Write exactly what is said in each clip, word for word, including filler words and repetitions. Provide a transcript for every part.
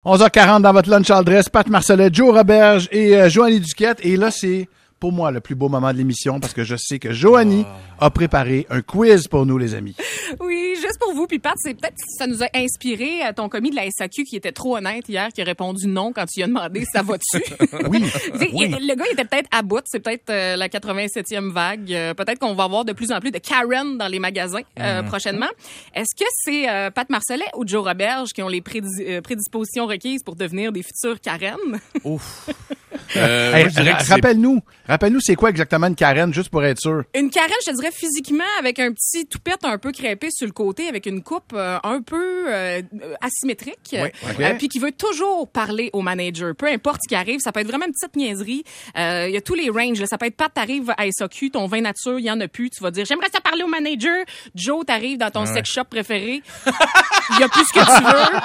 onze heures quarante dans votre lunch all dress. Pat Marcellet, Joe Roberge et euh, Joanie Duquette. Et là, c'est pour moi le plus beau moment de l'émission parce que je sais que Joanie oh. a préparé un quiz pour nous, les amis. Oui, juste pour vous. Puis Pat, c'est peut-être ça nous a inspiré ton commis de la S A Q qui était trop honnête hier, qui a répondu non quand tu lui as demandé ça va-tu. Oui. oui. Le gars, il était peut-être à bout. C'est peut-être euh, la quatre-vingt-septième vague. Euh, peut-être qu'on va avoir de plus en plus de Karen dans les magasins euh, mmh. prochainement. Est-ce que c'est euh, Pat Marcellet ou Joe Roberge qui ont les prédis- euh, prédispositions requises pour devenir des futurs Karen? Ouf. Euh, hey, ra- rappelle-nous, rappelle-nous, c'est quoi exactement une Karen, juste pour être sûr? Une Karen, je te dirais physiquement, avec un petit toupette un peu crêpé sur le côté, avec une coupe euh, un peu euh, asymétrique, oui, okay. euh, puis qui veut toujours parler au manager. Peu importe ce qui arrive, ça peut être vraiment une petite niaiserie. Il euh, y a tous les ranges. Là. Ça peut être Pat, t'arrives à S A Q, ton vin nature, il y en a plus. Tu vas dire, j'aimerais ça parler au manager. Joe, t'arrives dans ton ouais. sex shop préféré. Il y a plus ce que tu veux.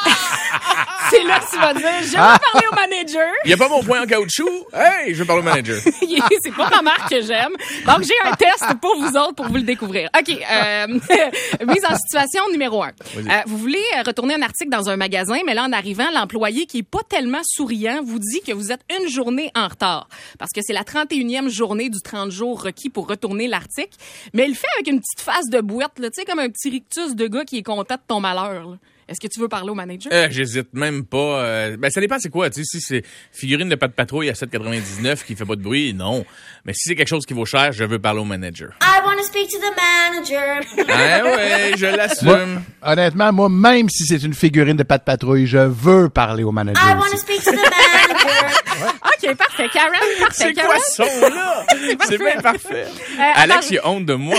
C'est là que tu vas dire, j'aimerais ah. parler au manager. Il y a pas mon point en caoutchouc. Hey, je veux parler au manager. C'est pas ma marque que j'aime. Donc, j'ai un test pour vous autres pour vous le découvrir. OK. Euh, mise en situation numéro un. Euh, vous voulez retourner un article dans un magasin, mais là, en arrivant, l'employé qui est pas tellement souriant vous dit que vous êtes une journée en retard. Parce que c'est la trente et unième journée du trente jours requis pour retourner l'article. Mais il le fait avec une petite face de boîte, là, tu sais, comme un petit rictus de gars qui est content de ton malheur, là. Est-ce que tu veux parler au manager? Euh, j'hésite même pas. Euh, ben, ça dépend c'est quoi. Tu sais, si c'est figurine de pas de patrouille à sept quatre-vingt-dix-neuf qui fait pas de bruit, non. Mais si c'est quelque chose qui vaut cher, je veux parler au manager. I want to speak to the manager. Ah ouais, je l'assume. Moi, honnêtement, moi, même si c'est une figurine de pas de patrouille, je veux parler au manager. I want to speak to the manager. OK, parfait. Karen, parfait. C'est Karen. quoi ce son-là? C'est bien parfait. Euh, Alex, il a honte de moi.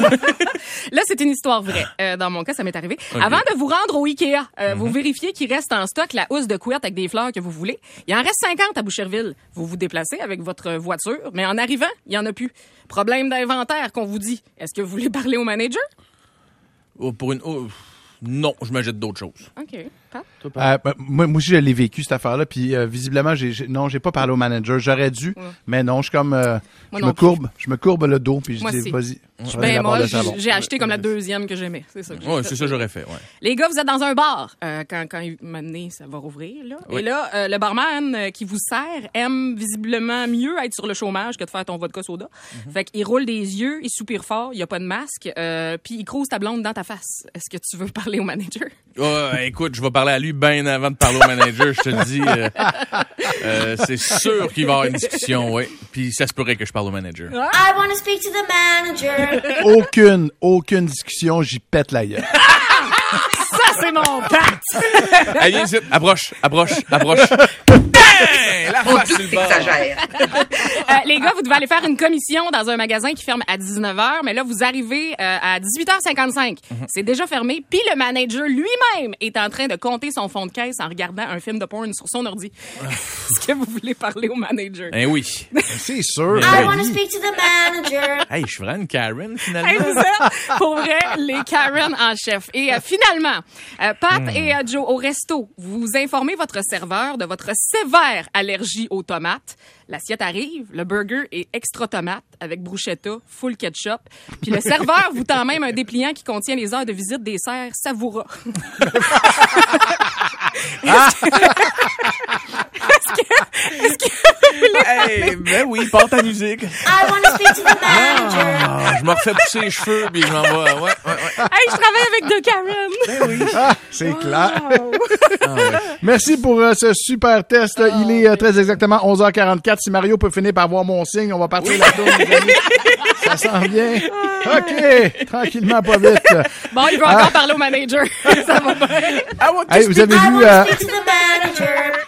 Là, c'est une histoire vraie. Euh, dans mon cas, ça m'est arrivé. Okay. Avant de vous rendre au Ikea, euh, mm-hmm. vous vérifiez qu'il reste en stock la housse de couette avec des fleurs que vous voulez. Il en reste cinquante à Boucherville. Vous vous déplacez avec votre voiture, mais en arrivant, il y en a plus. Problème d'inventaire qu'on vous dit. Est-ce que vous voulez parler au manager? Oh, pour une... Oh, non, je me jette d'autres choses. OK. Pat? Euh, moi, moi aussi, je l'ai vécu, cette affaire-là. Puis, euh, visiblement, j'ai, j'ai, non, j'ai pas parlé au manager. J'aurais dû, ouais. mais non, je suis comme, euh, je me courbe, plus. je me courbe le dos, puis je moi dis, aussi. vas-y. Ben, moi, j'ai acheté comme la deuxième que j'aimais. C'est ça. Que ouais, c'est ça que j'aurais fait, ouais. Les gars, vous êtes dans un bar. Euh, quand, quand il m'a donné, ça va rouvrir, là. Oui. Et là, euh, le barman euh, qui vous sert aime visiblement mieux être sur le chômage que de faire ton vodka soda. Mm-hmm. Fait qu'il roule des yeux, il soupire fort, il y a pas de masque, euh, puis il crouse ta blonde dans ta face. Est-ce que tu veux parler au manager? Oh, écoute, je vais parler à lui bien avant de parler au manager, je te le dis. Euh, euh, c'est sûr qu'il va y avoir une discussion, oui. Puis ça se pourrait que je parle au manager. I want to speak to the manager. Aucune, aucune discussion, j'y pète la gueule. Ça, c'est mon Pat! Allez, viens ici, approche, approche, approche. Hey, la face sur le bord. euh, les gars, vous devez aller faire une commission dans un magasin qui ferme à dix-neuf heures, mais là, vous arrivez euh, à dix-huit heures cinquante-cinq. Mm-hmm. C'est déjà fermé, puis le manager lui-même est en train de compter son fond de caisse en regardant un film de porn sur son ordi. Est-ce que vous voulez parler au manager? Eh oui. C'est sûr. I want to speak to the manager. Hey, je suis vraiment une Karen, finalement. Hey, vous êtes, pour vrai, les Karen en chef. Et euh, finalement, euh, Pat mm. et euh, Joe, au resto, vous informez votre serveur de votre sévère allergie aux tomates. L'assiette arrive, le burger est extra tomate avec bruschetta, full ketchup. Puis le serveur vous tend même un dépliant qui contient les heures de visite des serres Savoura. Est-ce que... Est-ce que... Est-ce que... Hey, ben oui, porte ta musique. I want to speak to the manager. Ah, je me refais pousser les cheveux, puis je m'en vais. Ouais, ouais, ouais. Hey, je travaille avec deux Karen. Ben oui. Ah, c'est wow. clair. Ah, ouais. Merci pour euh, ce super test. Oh, Il est euh, très exactement onze heures quarante-quatre. Si Mario peut finir par voir mon signe, on va partir oui. là-dedans, les amis. Ça s'en vient. OK. Tranquillement, pas vite. Bon, il va encore ah. parler au manager. Ça va bien. Hey, vous avez vu... Euh...